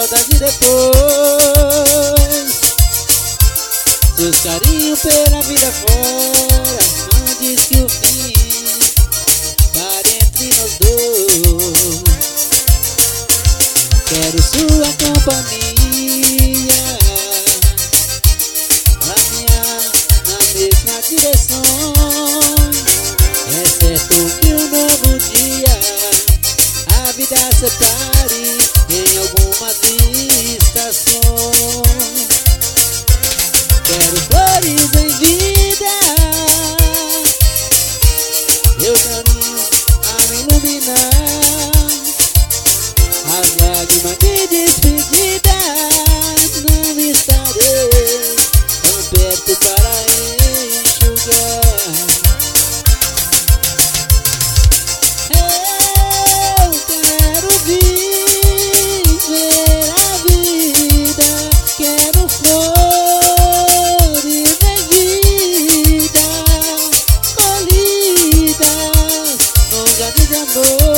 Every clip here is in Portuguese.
saudade depois. Seus carinhos pela vida fora não diz que o fim para entre nós dois. Quero sua companhia, caminhar na mesma direção. É certo que um novo dia a vida separe em algumas estações. Quero flores em vida, meu caminho a me iluminar. As lágrimas de despedida, não estarei tão perto para enxugar. Eu quero viver a vida, quero flores em vida, colhidas num jardim de amor.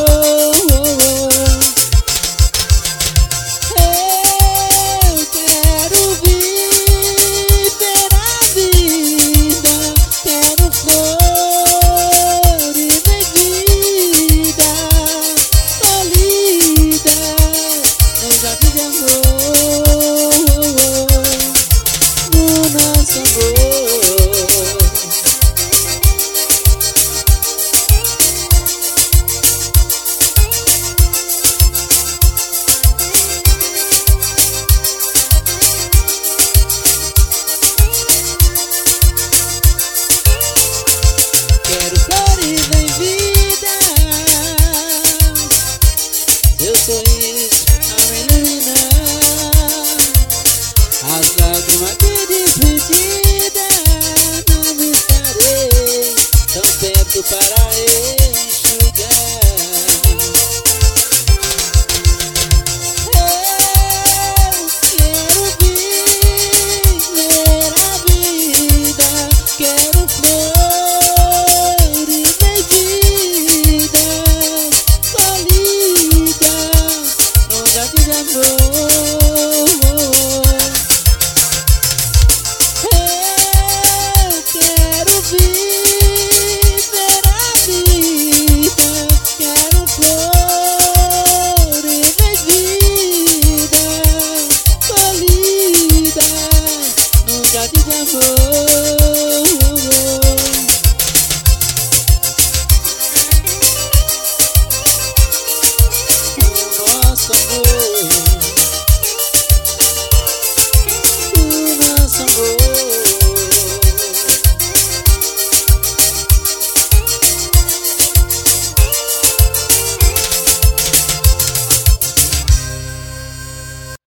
Quero flores em vida, seu sorriso a me iluminar. As lágrimas de despedida,